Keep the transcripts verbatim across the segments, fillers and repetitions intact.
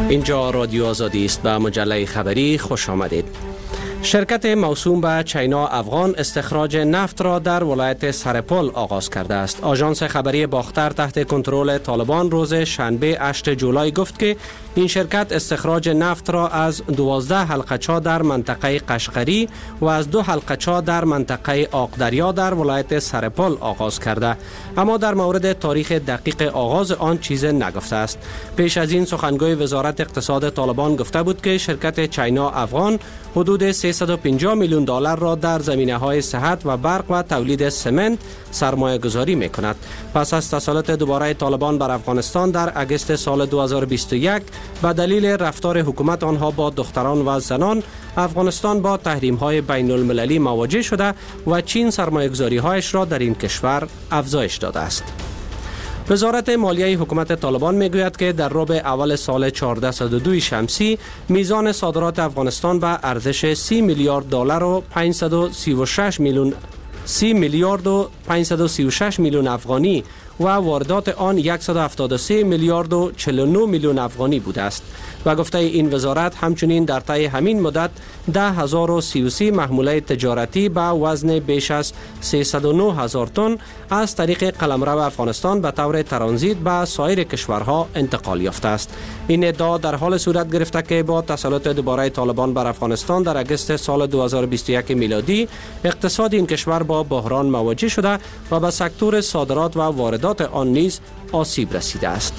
اینجا رادیو آزادی است. به مجله خبری خوش آمدید. شرکت موسوم به چینا افغان استخراج نفت را در ولایت سرپل آغاز کرده است. آژانس خبری باختر تحت کنترل طالبان روز شنبه هشتم جولای گفت که این شرکت استخراج نفت را از دوازده حلقه‌چا در منطقه قشقری و از دو حلقه‌چا در منطقه آقدریا در ولایت سرپل آغاز کرده، اما در مورد تاریخ دقیق آغاز آن چیز نگفته است. پیش از این سخنگوی وزارت اقتصاد طالبان گفته بود که شرکت چینا افغان حدود سیصد و پنجاه میلیون دلار را در زمینه‌های صحت و برق و تولید سمنت سرمایه گذاری می کند. پس از تسلط دوباره طالبان بر افغانستان در اگست سال دو هزار و بیست و یک به دلیل رفتار حکومت آنها با دختران و زنان، افغانستان با تحریم‌های بین المللی مواجه شده و چین سرمایه گذاری‌هایش را در این کشور افزایش داده است. وزارت مالیه حکومت طالبان میگوید که در ربع اول سال چهارصد و دو شمسی میزان صادرات افغانستان به ارزش سی میلیارد دلار و پانصد و سی و شش میلیون سی میلیارد و پانصد و سی و شش میلیون افغانی و واردات آن صد و هفتاد و سه میلیارد و چهل و نه میلیون افغانی بوده است. و گفته این وزارت همچنین در طی همین مدت ده هزار و سی و سه محموله تجارتی با وزن بیش از سیصد و نه هزار تن از طریق قلمرو افغانستان به طور ترانزیت به سایر کشورها انتقال یافته است. این ادعا در حال صورت گرفته که با تسلط دوباره طالبان بر افغانستان در اگست سال دو هزار و بیست و یک میلادی اقتصاد این کشور با بحران مواجه شده و به سکتور صادرات و واردات آن نیز آسیب رسیده است.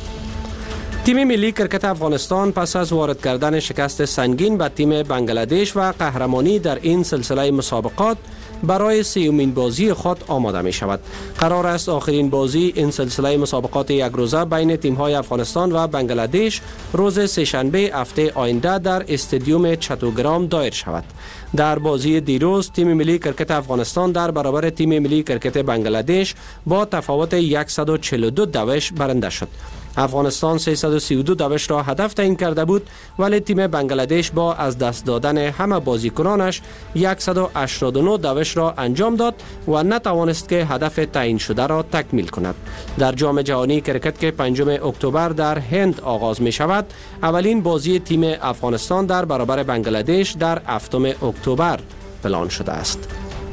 تیم ملی کرکت افغانستان پس از وارد کردن شکست سنگین به تیم بنگلادش و قهرمانی در این سلسله مسابقات برای سیومین بازی خود آماده می شود. قرار است آخرین بازی این سلسله مسابقات یک روزه بین تیم های افغانستان و بنگلادش روز سه‌شنبه هفته آینده در استادیوم چتوگرام دایر شود. در بازی دیروز تیم ملی کرکت افغانستان در برابر تیم ملی کرکت بنگلادش با تفاوت صد و چهل و دو دوش برنده شد. افغانستان سیصد و سی و دو دوش را هدف تعیین کرده بود، ولی تیم بنگلادش با از دست دادن همه بازیکنانش صد و هشتاد و نه دوش را انجام داد و نتوانست که هدف تعیین شده را تکمیل کند. در جام جهانی کرکت که پنجم اکتبر در هند آغاز می شود، اولین بازی تیم افغانستان در برابر بنگلادش در هفتم اکتبر پلان شده است.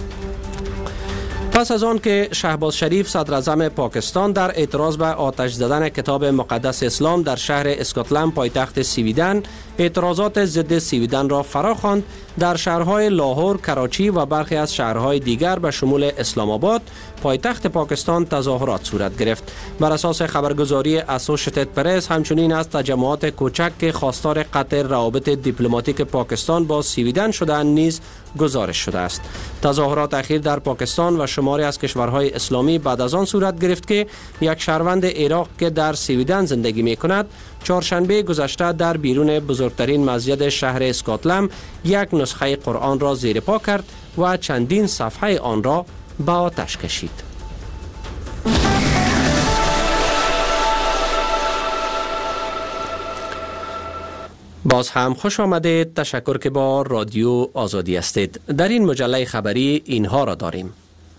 پس از آن که شهباز شریف صدر اعظم پاکستان در اعتراض به آتش زدن کتاب مقدس اسلام در شهر اسکاتلند پایتخت سویدن اعتراضات ضد سویدن را فرا خواند، در شهرهای لاهور، کراچی و برخی از شهرهای دیگر به شمول اسلام آباد پایتخت پاکستان تظاهرات صورت گرفت. بر اساس خبرگزاری اسوشیتد پرس همچنین از تجمعات کوچک که خواستار قطع روابط دیپلماتیک پاکستان با سویدن شدند نیز گزارش شده است. تظاهرات اخیر در پاکستان و شماری از کشورهای اسلامی بعد از آن صورت گرفت که یک شهروند عراق که در سویدن زندگی می کند چهارشنبه گذشته در بیرون بزرگترین مسجد شهر اسکاتلند یک نسخه قرآن را زیر پا کرد و چندین صفحه آن را به آتش کشید. باز هم خوش آمدید. تشکر که با رادیو آزادی هستید. در این مجله خبری اینها را داریم.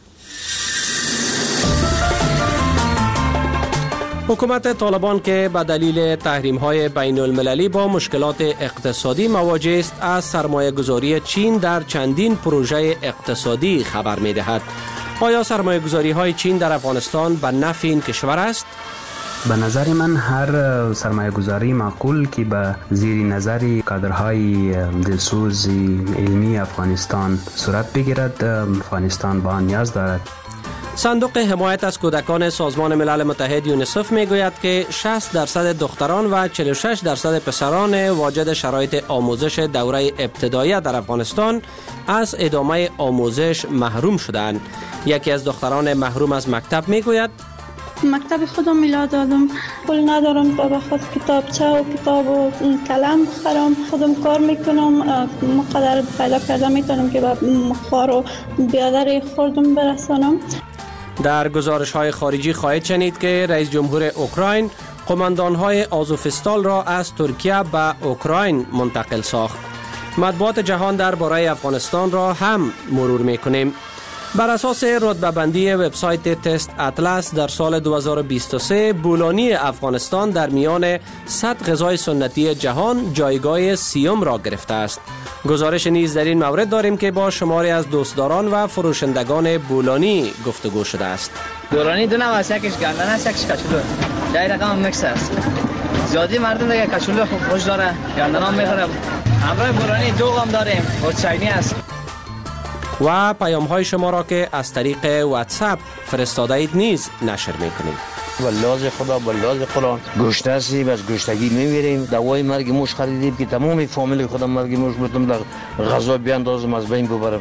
حکومت طالبان که به دلیل تحریم‌های بین المللی با مشکلات اقتصادی مواجه است، از سرمایه گذاری چین در چندین پروژه اقتصادی خبر می دهد. آیا سرمایه گذاری های چین در افغانستان به نفع این کشور است؟ به نظر من هر سرمایه گذاری معقول که به زیر نظر کادرهای دلسوز علمی افغانستان صورت بگیرد، افغانستان به آن نیاز دارد. صندوق حمایت از کودکان سازمان ملل متحد یونیسف میگوید که شصت درصد دختران و چهل و شش درصد پسران واجد شرایط آموزش دوره ابتدایی در افغانستان از ادامه آموزش محروم شدند. یکی از دختران محروم از مکتب میگوید مکتب خودم میلا دادم، پول ندارم تا به خود کتابچه و کتاب و قلم بخرم. خودم کار میکنم، مقدر پیدا کرده میتونم که به مخوار و بیادر خوردم برسانم. در گزارش های خارجی خواهید شنید که رئیس جمهور اوکراین قماندان های آزوفستال را از ترکیه به اوکراین منتقل ساخت. مطبوعات جهان درباره افغانستان را هم مرور میکنیم. بر اساس رتبه بندی وبسایت تست اطلس در سال دو هزار و بیست و سه بولانی افغانستان در میان صد غذای سنتی جهان جایگاه سیوم را گرفته است. گزارش نیز در این مورد داریم که با شماری از دوستداران و فروشندگان بولانی گفتگو شده است. بولانی دو نوع است، یکیش گندنه است، یکیش کچولو. جای رقم میکس است. زیادی مردم دیگه کچولو خوب خوش داره، گندنه هم میخوره. همراه بولانی دو غم داریم، و چینی است. و پیام های شما را که از طریق واتساپ فرستاده اید نیز نشر میکنیم. والله خدا والله قرآن گوشت هستی بس گوشتگی میبریم، دوای مرگ موش خریدیم که تمام فامیل خودم مرگ موش بردم در غذا بیاندازم از بین ببرم.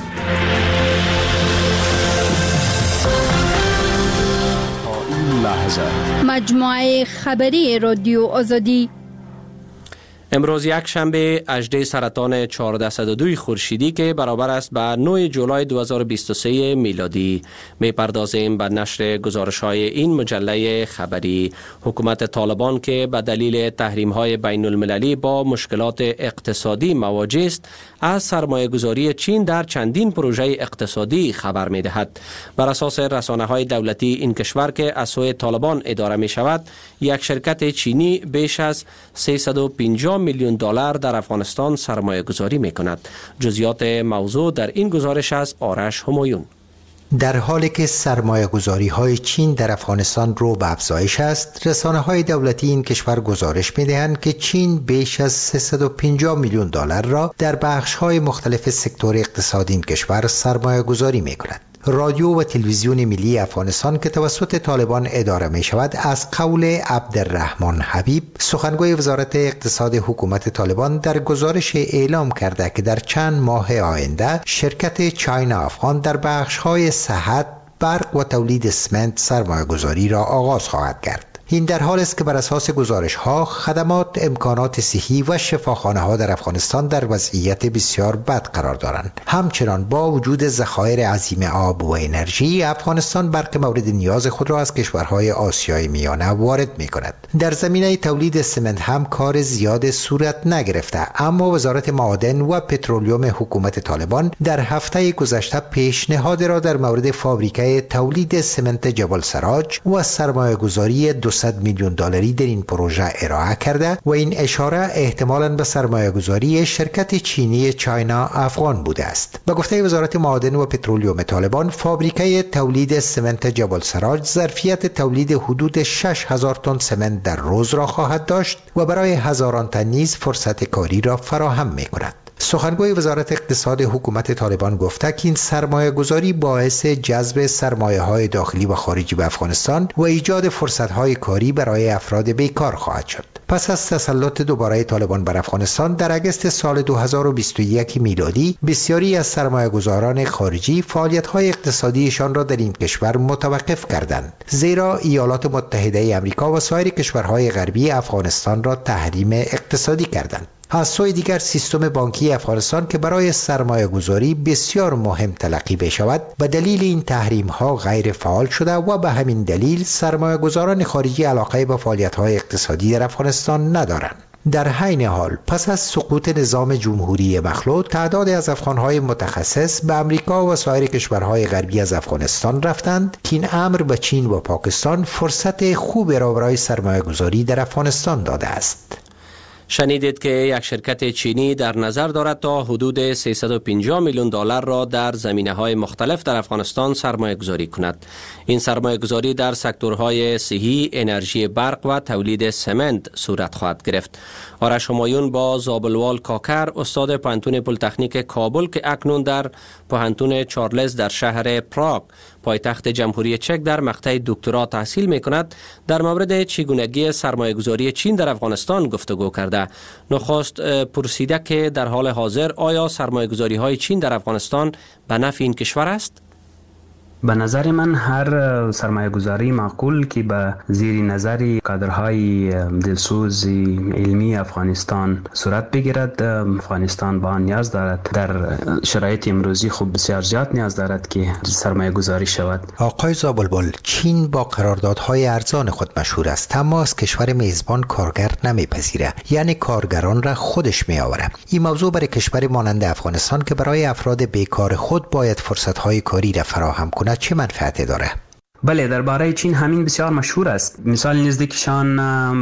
این لحظه مجموعه خبری رادیو آزادی. امروز یک شنبه اژده سرطان چهارصد و دو خورشیدی که برابر است به نه جولای دو هزار و بیست و سه میلادی میپردازیم به نشر گزارش های این مجله خبری. حکومت طالبان که به دلیل تحریم های بین المللی با مشکلات اقتصادی مواجه است از سرمایه گذاری چین در چندین پروژه اقتصادی خبر می دهد. بر اساس رسانه های دولتی این کشور که از سوی طالبان اداره می شود، یک شرکت چینی بیش از سیصد و پنجاه میلیون دلار در افغانستان سرمایه گذاری می کند. جزئیات موضوع در این گزارش از آرش همایون. در حالی که سرمایه گذاری های چین در افغانستان رو به افزایش است، رسانه های دولتی این کشور گزارش می دهند که چین بیش از سیصد و پنجاه میلیون دلار را در بخش های مختلف سکتور اقتصادی این کشور سرمایه گذاری می کند. رادیو و تلویزیون ملی افغانستان که توسط طالبان اداره می شود از قول عبدالرحمن حبیب، سخنگوی وزارت اقتصاد حکومت طالبان، در گزارش اعلام کرده که در چند ماه آینده شرکت چاینا افغان در بخش‌های صحت، برق و تولید اسمنت سرمایه گذاری را آغاز خواهد کرد. این در حال است که بر اساس گزارش ها خدمات، امکانات صحی و شفاخانه ها در افغانستان در وضعیت بسیار بد قرار دارند. همچنان با وجود ذخایر عظیم آب و انرژی، افغانستان برق مورد نیاز خود را از کشورهای آسیای میانه وارد می کند. در زمینه تولید سمنت هم کار زیاد صورت نگرفته، اما وزارت معادن و پترولیوم حکومت طالبان در هفته گذشته پیشنهاد را در مورد فابریکه تولید سمنت جبل سراج و سرمایه گذاری دویست میلیون دلاری در این پروژه ارائه کرده و این اشاره احتمالاً به سرمایه گذاری شرکت چینی چاینا افغان بوده است. به گفته وزارت معادن و پترولیوم طالبان، فابریکه تولید سمنت جبل سراج ظرفیت تولید حدود شش هزار تن سمنت در روز را خواهد داشت و برای هزاران تن نیز فرصت کاری را فراهم می کند. سخنگوی وزارت اقتصاد حکومت طالبان گفته که این سرمایه گذاری باعث جذب سرمایه های داخلی و خارجی به افغانستان و ایجاد فرصت های کاری برای افراد بیکار خواهد شد. پس از تسلط دوباره طالبان بر افغانستان در اگست سال دو هزار و بیست و یک میلادی، بسیاری از سرمایه گذاران خارجی فعالیت های اقتصادیشان را در این کشور متوقف کردند، زیرا ایالات متحده آمریکا و سایر کشورهای غربی افغانستان را تحریم اقتصادی کردند. از سوی دیگر سیستم بانکی افغانستان که برای سرمایه گذاری بسیار مهم تلقی بشود، به دلیل این تحریم ها غیر فعال شده و به همین دلیل سرمایه گذاران خارجی علاقه به فعالیت های اقتصادی در افغانستان ندارند. در حین حال پس از سقوط نظام جمهوری مخلوع، تعداد از افغانهای متخصص به امریکا و سایر کشورهای غربی از افغانستان رفتند که این امر به چین و پاکستان فرصت خوب را برای سرمایه گذاری در افغانستان داده است. شنیدید که یک شرکت چینی در نظر دارد تا حدود سیصد و پنجاه میلیون دلار را در زمینه‌های مختلف در افغانستان سرمایه گذاری کند. این سرمایه گذاری در سکتورهای صحی، انرژی برق و تولید سمنت صورت خواهد گرفت. آرش همایون با زابلوال کاکر، استاد پوهنتون پلی‌تکنیک کابل که اکنون در پوهنتون چارلز در شهر پراگ پایتخت جمهوری چک در مقطع دکترا تحصیل می کند، در مورد چگونگی سرمایه گذاری چین در افغانستان گفتگو کرده. نخست پرسیده که در حال حاضر آیا سرمایه گذاری های چین در افغانستان به نفع این کشور است؟ به نظر من هر سرمایه گذاری معقول که به زیر نظر کادرهای دلسوز علمی افغانستان صورت بگیرد، افغانستان با نیاز دارد، در شرایط امروزی خوب بسیار زیاد نیاز دارد که سرمایه گذاری شود. آقای زابلبل، چین با قراردادهای ارزان خود مشهور است، اما از کشور میزبان کارگر نمیپذیره، یعنی کارگران را خودش میآوره. این موضوع برای کشوری مانند افغانستان که برای افراد بیکار خود باید فرصتهای کاری را فراهم کند چه منفعتی داره؟ بله، درباره چین همین بسیار مشهور است. مثال نزدیکشان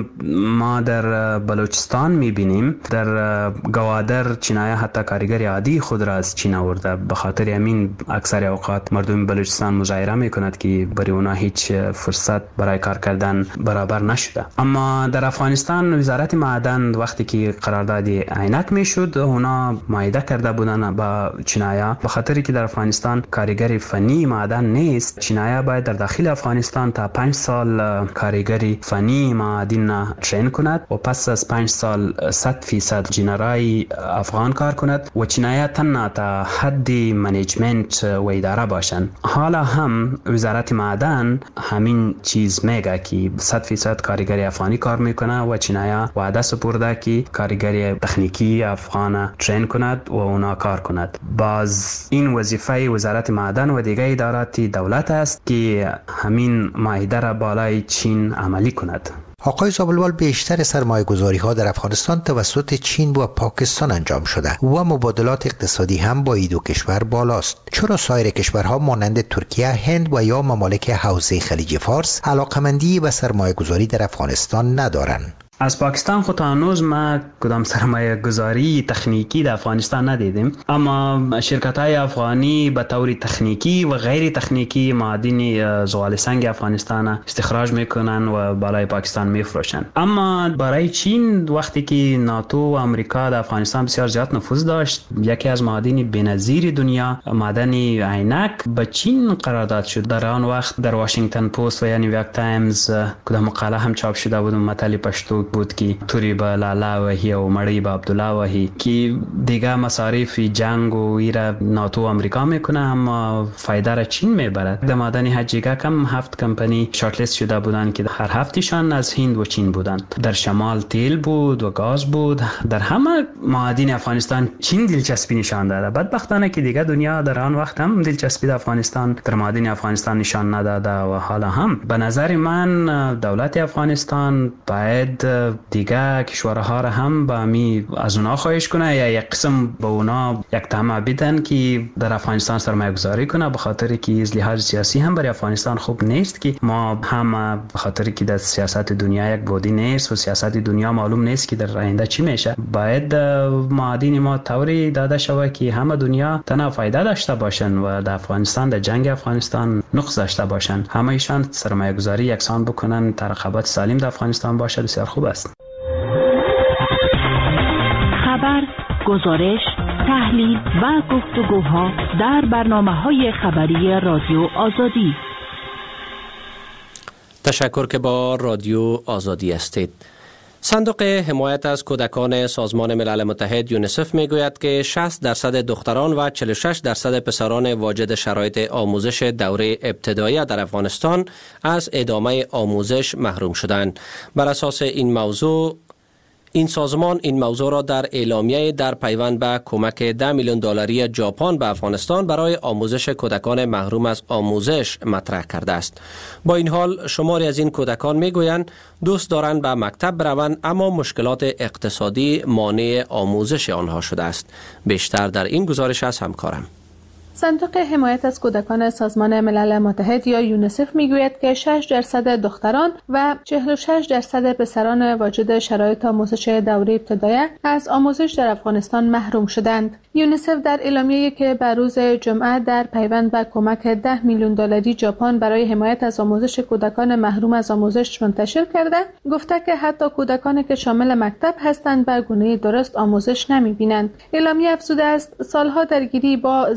ما در بلوچستان میبینیم، در گوادر چینایان حتی کارگر عادی خود را از چین آورده. به خاطر همین اکثر اوقات مردم بلوچستان مظاهره میکند که برای اونا هیچ فرصت برای کار کردن برابر نشده. اما در افغانستان وزارت معدن وقتی که قرارداد عینک میشد، اونا معاهده کرده بودن با چینایان، به خاطر که در افغانستان کارگر فنی معدن نیست. چینایان باید در داخل افغانستان تا پنج سال کارگری فنی معدن ترین کند و پس از پنج سال صد فیصد جنرای افغان کار کند و چینایان تنها تا حد منیجمنت و اداره باشند. حالا هم وزارت معدن همین چیز میگه که صد فیصد کارگری افغانی کار میکنه و چینایان وعده سپرده که کارگری تکنیکی افغان ترین کند و اونا کار کند. باز این وظیفه وزارت معدن و دیگر ادارات دولت است که همین معاهده را بالای چین عملی کند. آقای زابلبال، بیشتر سرمایه گذاری ها در افغانستان توسط چین و پاکستان انجام شده و مبادلات اقتصادی هم با این دو کشور بالاست. چرا سایر کشورها مانند ترکیه، هند و یا ممالک حوزه خلیج فارس علاقمندی و سرمایه گذاری در افغانستان ندارند؟ از پاکستان خود تا هنوز ما کدام سرمایه گذاری تکنیکی در افغانستان ندیدیم، اما شرکت های افغانی به طور تکنیکی و غیر تکنیکی معادن زغال سنگ افغانستان استخراج میکنن و بالای پاکستان میفروشن. اما برای چین وقتی که ناتو و امریکا در افغانستان بسیار زیاد نفوذ داشت، یکی از معادن بی‌نظیر دنیا معدن عینک به چین قرارداد شد. در آن وقت در واشنگتن پست و یا نیویورک تایمز کدام مقاله هم چاپ شده بود، متل پشتو بود که توری با لالا وحی و مړی با عبدالله وحی که دیگه مصارف جنگ و ایره ناتو و امریکا میکنه اما فایده را چین میبرد. در معدن حجیگه کم هفت کمپانی شارت لیست شده بودند که هر هفتشان از هند و چین بودند. در شمال تیل بود و گاز بود. در همه معادن افغانستان چین دلچسپی نشان داده. بدبختانه که دیگه دنیا در آن وقت هم دلچسپی در افغانستان در معادن افغانستان نشان نداده و حالا هم به نظر من دولت افغانستان باید دیگه کشورها را هم با می از اونا خواهش کنه یا یک قسم با اونا یک طمع بدن که در افغانستان سرمایه گذاری کنه، به خاطر که از لحاظ سیاسی هم برای افغانستان خوب نیست که ما هم به خاطر که در سیاست دنیا یک بودی نیست و سیاست دنیا معلوم نیست که در آینده چی میشه. باید معادن ما طوری داده شود که همه دنیا تنها فایده داشته باشن و در افغانستان در جنگ افغانستان نقص داشته باشن. همه ایشان سرمایه گذاری یکسان بکنن، ترقبات سالم در افغانستان باشه، بسیار خوب است. خبر، گزارش، تحلیل و گفتگوها در برنامه‌های خبری رادیو آزادی. تشکر که با رادیو آزادی هستید. صندوق حمایت از کودکان سازمان ملل متحد یونیسف میگوید که شصت درصد دختران و چهل و شش درصد پسران واجد شرایط آموزش دوره ابتدایی در افغانستان از ادامه آموزش محروم شدند. بر اساس این موضوع این سازمان این موضوع را در اعلامیه در پیوند به کمک ده میلیون دلاری ژاپن به افغانستان برای آموزش کودکان محروم از آموزش مطرح کرده است. با این حال شماری از این کودکان میگویند دوست دارند به مکتب بروند اما مشکلات اقتصادی مانع آموزش آنها شده است. بیشتر در این گزارش از همکارم. صندوق حمایت از کودکان سازمان ملل متحد یا یونیسف میگوید که شش درصد دختران و چهل و شش درصد پسران واجد شرایط آموزش دوره ابتدایی از آموزش در افغانستان محروم شدند. یونیسف در اعلامیه‌ای که بر روز جمعه در پیوند به کمک ده میلیون دلاری ژاپن برای حمایت از آموزش کودکان محروم از آموزش منتشر کرده، گفته که حتی کودکانی که شامل مکتب هستند به گونه درست آموزش نمی‌بینند. اعلامیه افزوده است سالها درگیری با زیرساخت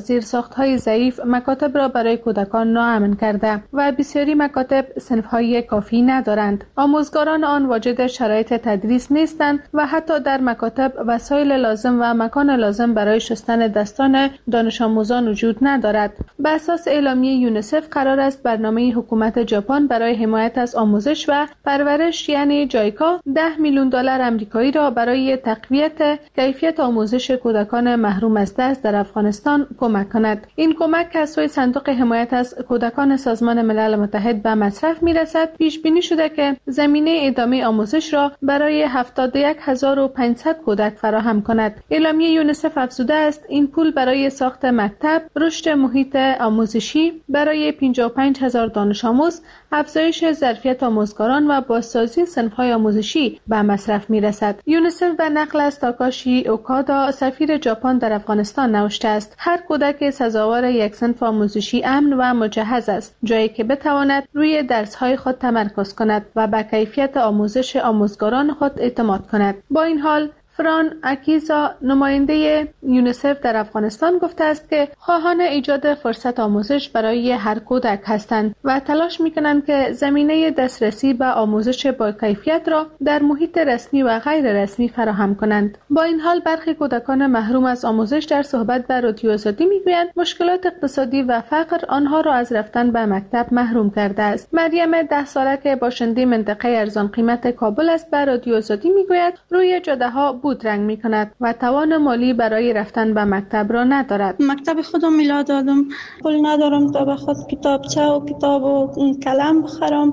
ساخت‌های ضعیف مکاتب را برای کودکان ناامن کرده و بسیاری مکاتب صنف‌های کافی ندارند. آموزگاران آن واجد شرایط تدریس نیستند و حتی در مکاتب وسایل لازم و مکان لازم برای شستن دستان دانش آموزان وجود ندارد. به اساس اعلامیه یونیسف قرار است برنامه حکومت ژاپن برای حمایت از آموزش و پرورش یعنی جایکا ده میلیون دلار آمریکایی را برای تقویت کیفیت آموزش کودکان محروم از درس در افغانستان کمک کند. این کمک از سوی صندوق حمایت از کودکان سازمان ملل متحد به مصرف میرسد. پیش بینی شده که زمینه ادامه آموزش را برای هفتاد و یک هزار و پانصد کودک فراهم کند. اعلامیه یونیسف افزوده است این پول برای ساخت مکتب، رشد محیط آموزشی برای پنجاه و پنج هزار دانش آموز، افزایش ظرفیت آموزگاران و بازسازی صنف‌های آموزشی به مصرف می‌رسد. یونیسف به نقل از تاکاشی اوکادا سفیر ژاپن در افغانستان نوشته است هر کودک سزاوار یک صنف آموزشی امن و مجهز است، جایی که بتواند روی درس‌های خود تمرکز کند و به کیفیت آموزش آموزگاران خود اعتماد کند. با این حال فران اکیزا نماینده یونیسف در افغانستان گفته است که خواهان ایجاد فرصت آموزش برای هر کودک هستند و تلاش می‌کنند که زمینه دسترسی به آموزش با کیفیت را در محیط رسمی و غیر رسمی فراهم کنند. با این حال برخی کودکان محروم از آموزش در صحبت با رادیو آزادی میگویند مشکلات اقتصادی و فقر آنها را از رفتن به مکتب محروم کرده است. مریم ده ساله که باشنده منطقه ارزان قیمت کابل است به رادیو آزادی میگوید روی جاده‌ها بود رنگ می کند و توان مالی برای رفتن به مکتب را ندارد. مکتب خودم میلاد دادم، پول ندارم تا به خود کتابچه و کتاب و کلم بخرم.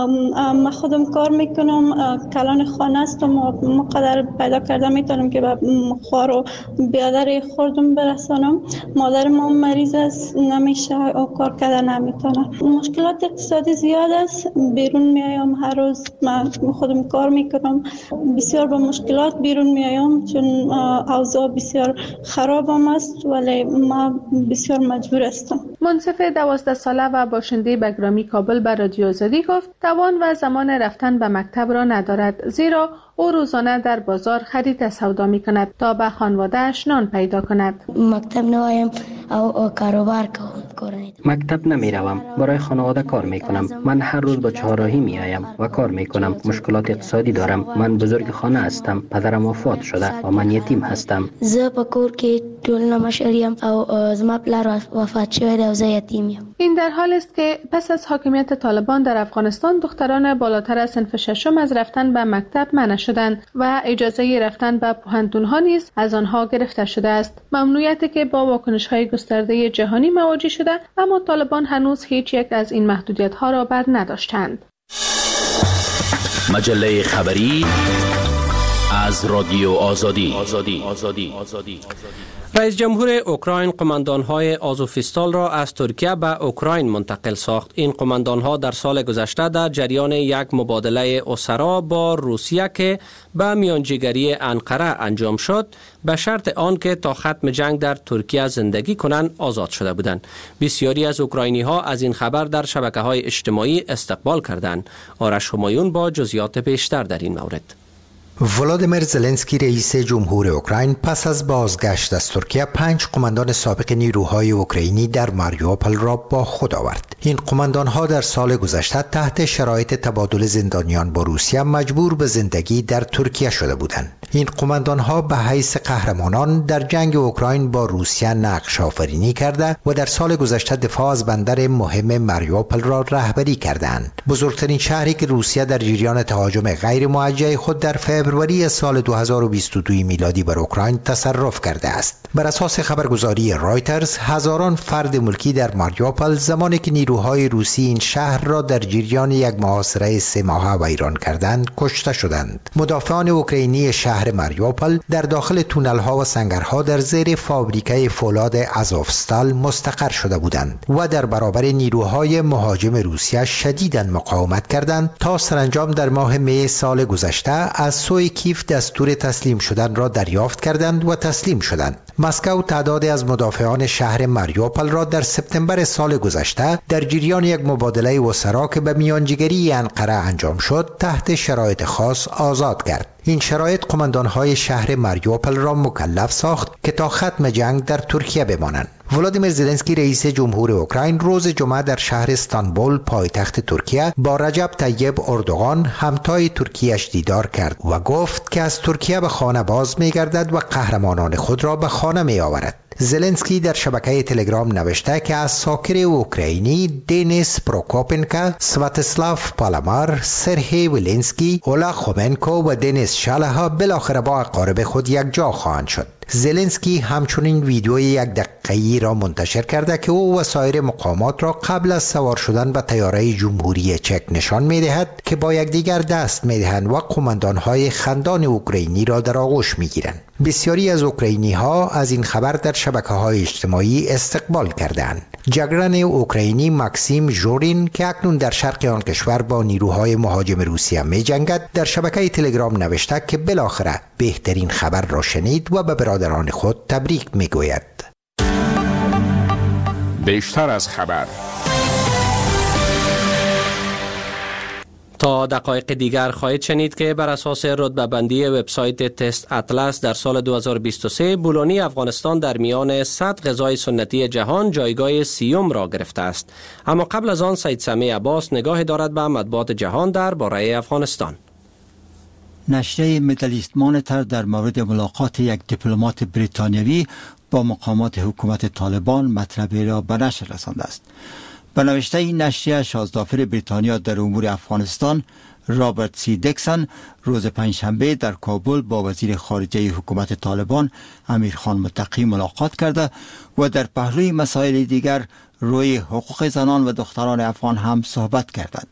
من خودم کار میکنم، کلان خانه هستم و مقدر پیدا کرده میتونم که به خوار و بیادر خوردم برسانم. مادر ما مریض است، نمیشه و کار کردن نمیتونه. مشکلات اقتصادی زیاد است، بیرون میایم هر روز من خودم کار میکنم، بسیار با مشکلات بیرون میایم چون اوضاع بسیار خراب هم است ولی ما بسیار مجبور هستم. منصف دوازده ساله و باشنده بگرامی کابل به رادیو آزادی گفت توان و زمان رفتن به مکتب را ندارد زیرا او روزانه در بازار خرید سودا می کند تا به خانواده‌اش نان پیدا کند. مکتب نوایم او کاروبار کنم. مکتب نمی روم، برای خانواده کار می کنم. من هر روز با چهارراهی می آیم و کار می کنم. مشکلات اقتصادی دارم. من بزرگ خانه هستم. پدرم وفات شده و من یتیم هستم. زه په کور کې ټولنه مشریم او زما پلار وفات شوی دی او زه یتیم یم. این در حال است که پس از حاکمیت طالبان در افغانستان دختران بالاتر از صنف ششم از رفتن به مکتب منع شدند و اجازه رفتن به پوهنتون‌ها نیز از آنها گرفته شده است. ممنوعیتی که با واکنش‌های گسترده جهانی مواجه شده اما طالبان هنوز هیچ یک از این محدودیت‌ها را بر نداشتند. مجله خبری از رادیو آزادی. آزادی. آزادی. آزادی. رئیس جمهور اوکراین قماندان‌های آزوفیستال را از ترکیه به اوکراین منتقل ساخت. این قماندان‌ها در سال گذشته در جریان یک مبادله اسرا با روسیه که به میانجیگری انقره انجام شد به شرط آن که تا ختم جنگ در ترکیه زندگی کنند آزاد شده بودند. بسیاری از اوکراینی‌ها از این خبر در شبکه‌های اجتماعی استقبال کردند. آرش همایون با جزئیات بیشتر در این مورد. ولادیمیر زلنسکی رئیس جمهور اوکراین پس از بازگشت از ترکیه پنج قماندان سابق نیروهای اوکراینی در ماریوپول را با خود آورد. این قماندانها در سال گذشته تحت شرایط تبادل زندانیان با روسیه مجبور به زندگی در ترکیه شده بودند. این قماندانها به حیث قهرمانان در جنگ اوکراین با روسیه نقش آفرینی کرده و در سال گذشته دفاع از بندر مهم ماریوپول را رهبری کردند. بزرگترین شهری که روسیه در جریان تهاجم غیر موجه خود در فبروری سال دو هزار و بیست و دو میلادی بر اوکراین تصرف کرده است. بر اساس خبرگزاری رایترز هزاران فرد ملکی در ماریوپول زمانی که نیروهای روسی این شهر را در جریان یک محاصره سه ماهه ویران کردند کشته شدند. مدافعان اوکراینی شهر ماریوپول در داخل تونل‌ها و سنگرها در زیر فابریکه فولاد آزوفستال مستقر شده بودند و در برابر نیروهای مهاجم روسیه شدیداً مقاومت کردند تا سرانجام در ماه می سال گذشته از سوی کیف دستور تسلیم شدن را دریافت کردند و تسلیم شدند. مسکو تعدادی از مدافعان شهر ماریوپول را در سپتامبر سال گذشته در جریان یک مبادله اسرا که به میانجیگری انقره انجام شد تحت شرایط خاص آزاد کرد. این شرایط قماندانهای شهر ماریوپول را مکلف ساخت که تا ختم جنگ در ترکیه بمانند. ولادیمیر زلنسکی رئیس جمهور اوکراین روز جمعه در شهر استانبول پایتخت ترکیه با رجب طیب اردوغان همتای ترکیه‌اش دیدار کرد و گفت که از ترکیه به خانه باز می‌گردد و قهرمانان خود را به خانه می‌آورد. زلنسکی در شبکه تلگرام نوشته که از ساکر اوکراینی دینیس پروکوپنکا، سواتسلاف پالامار، سرهی ولینسکی، اولا خومنکو و دنیس شالها بالاخره با اقارب خود یک جا خواهند شد. زلنسکی همچنین ویدیوی یک دقیقه‌ای را منتشر کرده که او و سایر مقامات را قبل از سوار شدن به طیاره جمهوری چک نشان می‌دهد که با یکدیگر دست می‌دهند و قماندان‌های خندان اوکراینی را در آغوش می‌گیرند. بسیاری از اوکراینی‌ها از این خبر در شبکه‌های اجتماعی استقبال کردند. جگرن اوکراینی ماکسیم ژورین که اکنون در شرق آن کشور با نیروهای مهاجم روسیه می‌جنگد در شبکه تلگرام نوشته که بالاخره بهترین خبر را شنید و به برادران خود تبریک می‌گوید. بیشتر از خبر. تا دقایق دیگر خواهید شنید که بر اساس رتبه بندی وبسایت تست اطلس در سال دو هزار و بیست و سه بولونی افغانستان در میان صد غذای سنتی جهان جایگاه سیوم را گرفته است. اما قبل از آن سید سمی عباس نگاه دارد به مطبوعات جهان در باره افغانستان. نشریه میدلیست مانیتور در مورد ملاقات یک دیپلمات بریتانیایی با مقامات حکومت طالبان مطلبی را به نشر رسانده است. به نوشته این نشریه، شازدافر بریتانیا در امور افغانستان رابرت سی دیکسن روز پنجشنبه در کابل با وزیر خارجه حکومت طالبان امیرخان متقی ملاقات کرده و در پهلوی مسائل دیگر روی حقوق زنان و دختران افغان هم صحبت کردند.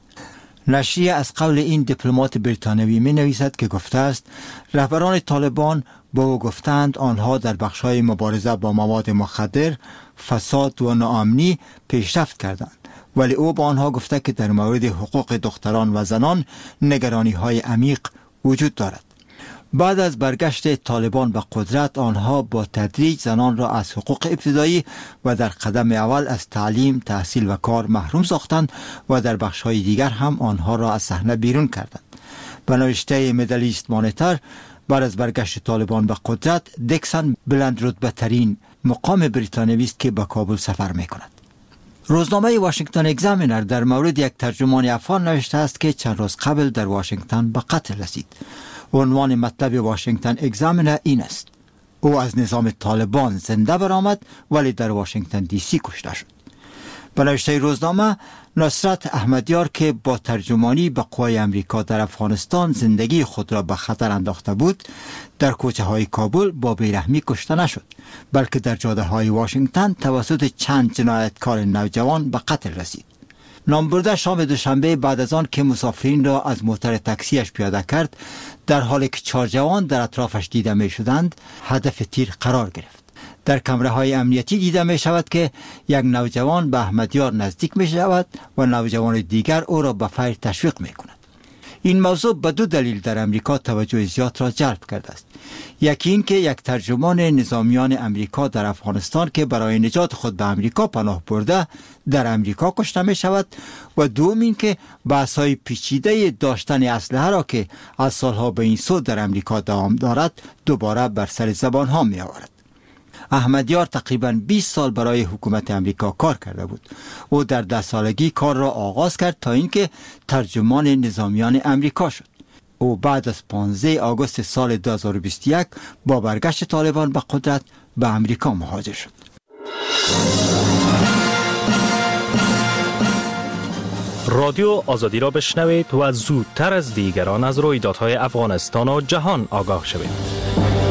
نشریه از قول این دیپلمات بریتانیایی می نویسد که گفته است رهبران طالبان با او گفتند آنها در بخش‌های مبارزه با مواد مخدر، فساد و ناامنی پیشرفت کردند، ولی او با آنها گفته که در مورد حقوق دختران و زنان نگرانی‌های عمیق وجود دارد. بعد از برگشت طالبان به قدرت آنها با تدریج زنان را از حقوق ابتدایی و در قدم اول از تعلیم، تحصیل و کار محروم ساختند و در بخش‌های دیگر هم آنها را از صحنه بیرون کردند. به نوشته میدلیست مانیتور، بعد از برگشت طالبان به قدرت دیکسن بلند رتبه ترین مقام بریتانیایی است که به کابل سفر می کند. روزنامه واشنگتن اگزامینر در مورد یک ترجمان افغان نوشته است که چند روز قبل در واشنگتن به قتل رسید. عنوان مطلب واشنگتن اگزامینر این است: او از نظام طالبان زنده برآمد ولی در واشنگتن دی سی کشته شد. به نوشته روزنامه، نصرت احمدیار که با ترجمانی به قوای امریکا در افغانستان زندگی خود را به خطر انداخته بود، در کوچه های کابل با بیرحمی کشته نشد، بلکه در جاده های واشنگتن توسط چند جنایتکار نوجوان به قتل رسید. نامبرده شام دوشنبه بعد از آن که مسافرین را از موتر تاکسیش پیاده کرد، در حالی که چهار جوان در اطرافش دیده می شدند، هدف تیر قرار گرفت. در کمره های امنیتی دیده می شود که یک نوجوان به احمدیار نزدیک می شود و نوجوان دیگر او را به فیر تشویق می کند. این موضوع به دو دلیل در امریکا توجه زیاد را جلب کرده است. یکی این که یک ترجمان نظامیان امریکا در افغانستان که برای نجات خود به امریکا پناه برده در امریکا کشته می شود و دوم این که بحث‌های پیچیده داشتن اسلحه را که از سالها به این سو در امریکا دوام دارد دوباره بر سر زبان ها می آورد. احمدیار تقریباً بیست سال برای حکومت امریکا کار کرده بود. او در ده سالگی کار را آغاز کرد تا اینکه ترجمان نظامیان امریکا شد. او بعد از پانزده آگوست سال دو هزار و بیست و یک با برگشت طالبان به قدرت به امریکا مهاجر شد. رادیو آزادی را بشنوید و زودتر از دیگران از رویدادهای افغانستان و جهان آگاه شوید.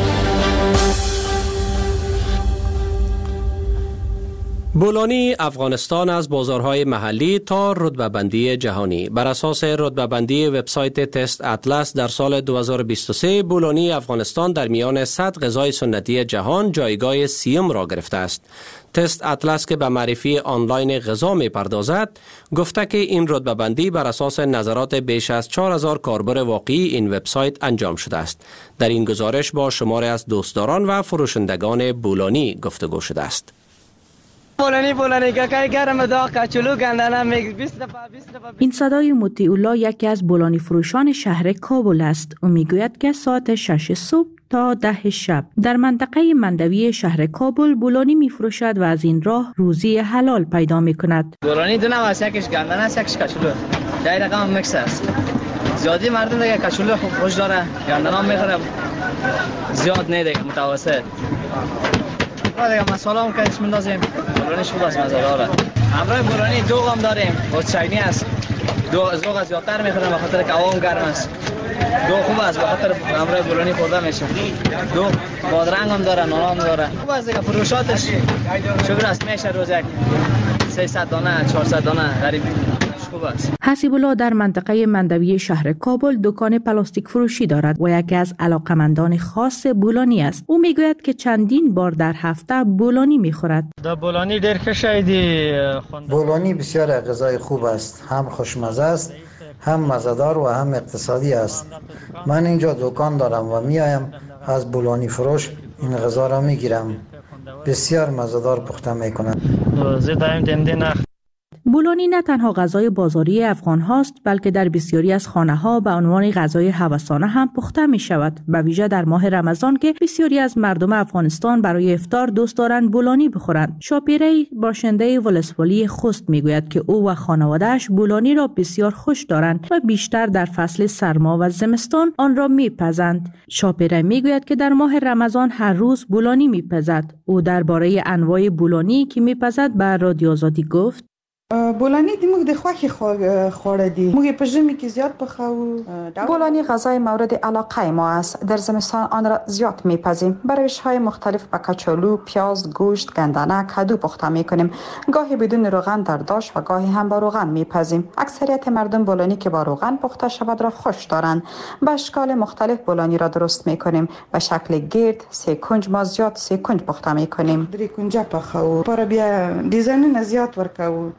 بولانی افغانستان از بازارهای محلی تا رتبه بندی جهانی. بر اساس رتبه بندی وبسایت تست اطلس در سال دو هزار و بیست و سه بولانی افغانستان در میان صد غذای سنتی جهان جایگاه سیوم را گرفته است. تست اطلس که به معرفی آنلاین غذا می پردازد گفته که این رتبه بندی بر اساس نظرات بیش از چهار هزار کاربر واقعی این وبسایت انجام شده است. در این گزارش با شماری از دوستداران و فروشندگان بولانی گفتگو شده است. بولانی بولانی که کاری گرم داغ کچلو گندنه میگه بیست دفعه بیست دفعه. این صدای مطیع الله یکی از بولانی فروشان شهر کابل است. او میگوید که ساعت شش صبح تا ده شب در منطقه مندوی شهر کابل بولانی میفروشد و از این راه روزی حلال پیدا میکند. بولانی دو نوع است، یکیش گندنه است یکیش کچلو. در رقم میکس است. زیادی مردم دیگه کچلو خوش داره، گندنه میخوره زیاد نه دیگه متوسط. دیگه مساله هم کش میندازیم. بولانیش خوب است مزه داره. همراه بولانی دو غم داریم. با چینی است. دو زوغ زیادتر میخورم به خاطر که هوا گرم است. دو خوب است به خاطر همراه بولانی خورده میشه. دو بادرنگ هم داره، نان هم داره. خوب است دیگه فروشاتش. شکر است میشه روز یک سیصد دانه چهارصد دانه غریب. حسیب الله در منطقه مندوی شهر کابل دکان پلاستیک فروشی دارد و یکی از علاقمندان خاص بولانی است. او میگوید که چندین بار در هفته بولانی میخورد. در بولانی دیر کشیدی. بولانی بسیار غذای خوب است، هم خوشمزه است، هم مزه‌دار و هم اقتصادی است. من اینجا دکان دارم و میایم از بولانی فروش این غذا را میگیرم. بسیار مزه‌دار پخته میکنند. زیدایم دنده نخ. بولانی نه تنها غذای بازاری افغان هاست بلکه در بسیاری از خانه ها به عنوان غذای هوسانه هم پخته می شود، به ویژه در ماه رمضان که بسیاری از مردم افغانستان برای افطار دوست دارند بولانی بخورند. شاپیره باشنده ولسوالی خوست می گوید که او و خانواده‌اش بولانی را بسیار خوش دارند و بیشتر در فصل سرما و زمستان آن را می پزند. شاپیره می گوید که در ماه رمضان هر روز بولانی می پزد. او درباره انواع بولانی که می پزد به رادیو آزادی گفت: بولانی دی موږ د خوښې خوړه دي. موږ په ژمي کې زیات پخوو. بولانی غذای مورد علاقه ما است. در زمستان آن را زیاد میپزیم. بر روش‌های مختلف با کچالو، پیاز، گوشت، گندنه، کدو پخته میکنیم. گاهی بدون روغن در داش و گاهی هم با روغن میپزیم. اکثریت مردم بولانی که با روغن پخته شود را خوش دارند. به اشکال مختلف بولانی را درست میکنیم. به شکل گرد، سه کنج ما زیاد سه کنج پخته میکنیم. درې کنجه پخوو. پر بیا دیزاینونه زیات ورکوو.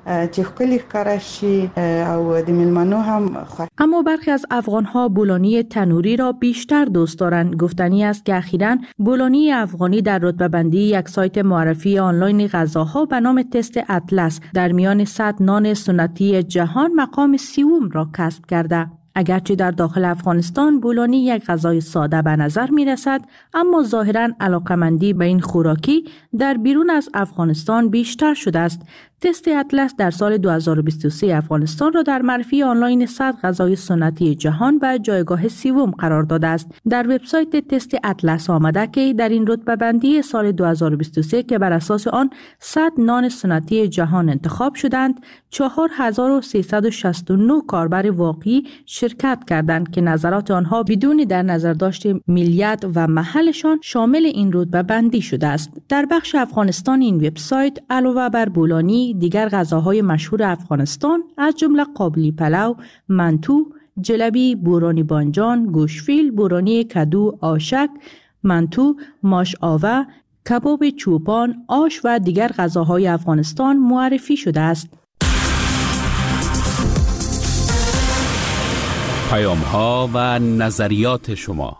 اما برخی از افغان‌ها بولانی تنوری را بیشتر دوست دارند. گفتنی است که اخیراً بولانی افغانی در رتبه بندی یک سایت معرفی آنلاین غذاها به نام تست اطلس در میان صد نان سنتی جهان مقام سیوم را کسب کرده. اگرچه در داخل افغانستان بولانی یک غذای ساده به نظر می رسد، اما ظاهراً علاقمندی به این خوراکی در بیرون از افغانستان بیشتر شده است. تست اطلس در سال دو هزار و بیست و سه افغانستان را در معرفی آنلاین صد غذای سنتی جهان به جایگاه سوم قرار داده است. در وبسایت تست اطلس آمده که در این رتبه بندی سال دو هزار و بیست و سه که بر اساس آن صد نان سنتی جهان انتخاب شدند، چهار هزار و سیصد و شصت و نه کاربر واقعی شرکت کردند که نظرات آنها بدون در نظر داشت ملیت و محلشان شامل این رتبه بندی شده است. در بخش افغانستان این وبسایت علاوه بر بولانی دیگر غذاهای مشهور افغانستان از جمله قابلی پلو، منتو، جلبی، بورانی بانجان، گوشفیل، بورانی کدو، آشک، منتو، ماش آوه، کباب چوپان، آش و دیگر غذاهای افغانستان معرفی شده است. پیام ها و نظریات شما.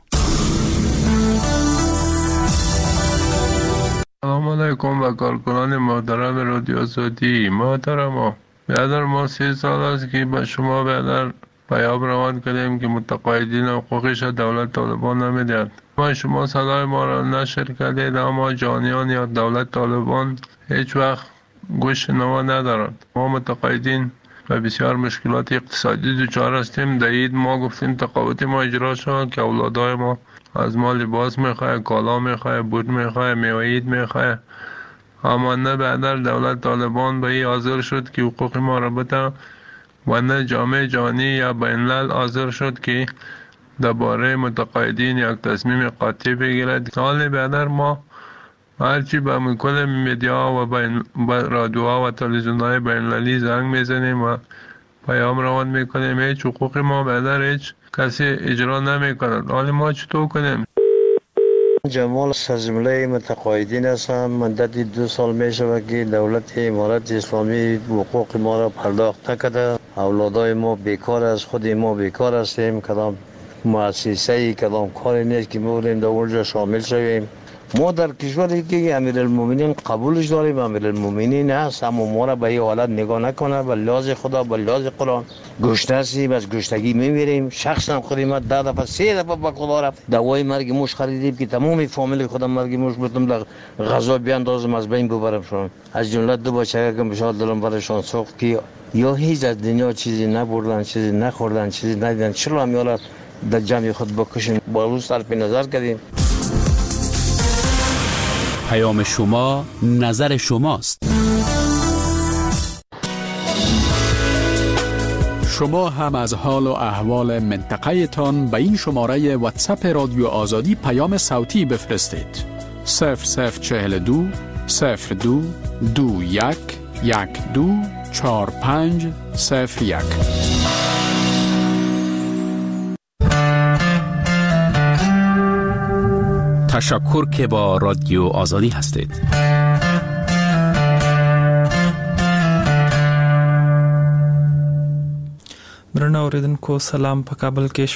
سلام علیکم و کارکنان محترم رادیو آزادی. محترم برادر، ما سه سال است که به شما برادر پیام روان کردیم که متقاعدین حقوقش دولت طالبان نمیدهد. ما شما صدای ما را نشر کردید، اما جانیان یا دولت طالبان هیچ وقت گوش نوا ندارند. ما متقاعدین و بسیار مشکلات اقتصادی دچار هستیم. در عید ما گفتیم تقاعد ما اجرا شد که اولادای ما از ما لباس میخواه، کالا میخواه، بوت میخواه، میوه عید میخواه، اما نه بعدر دولت طالبان به این حاضر شد که حقوق ما را بده و نه جامعه جهانی یا بین الملل حاضر شد که درباره متقاعدین یک تصمیم قاطع بگیرد. حال بعدر ما هرچی به کل میدیا و بین رادیوها و تلویزیون‌های بین المللی زنگ میزنیم و پیام روان میکنیم، هیچ حقوق ما بعدر هیچ کسی اجرا نمیکند. حال ما چطور کنیم؟ جمال از جمله متقاعدین هستم. مدت دو سال می شود که دولت امارت اسلامی حقوق ما را پرداخت نکرده. اولادای ما بیکار است، خود ما بیکار هستیم. کدام مؤسسه کدام کاری نیست که بودیم در اونجا شامل شویم. ما در کشوری که امیرالمومنین قبولش داریم، امیرالمومنین هست، اما ما را به این حالت نگاه نکنه. به لحاظ خدا، به لحاظ قرآن گشته هستیم، از گشتگی میمیریم. شخصا خودی ما ده دفعه سه دفعه به خدا رفت دوای مرگ موش خریدیم که تمام فامیل خودم مرگ موش بودم در غذا بیاندازم از بین ببرم شون. از جمله دو بچه که بشار دلم برشان سوخت که یا هیچ از دنیا چیزی نبردن، چیزی نخوردن، چیزی ندیدن، چرا هم یالا در جمع خود بکشن. با روز صرف نظر کردیم. پیام شما نظر شماست. شما هم از حال و احوال منطقه تان به این شماره واتساپ رادیو آزادی پیام صوتی بفرستید. صفر صفر چهل دو صفر دو دو یک یک دو چهار پنج صفر یک. تشکر که با رادیو آزادی هستید. درنو اوریدونکو سلام. په کابل کې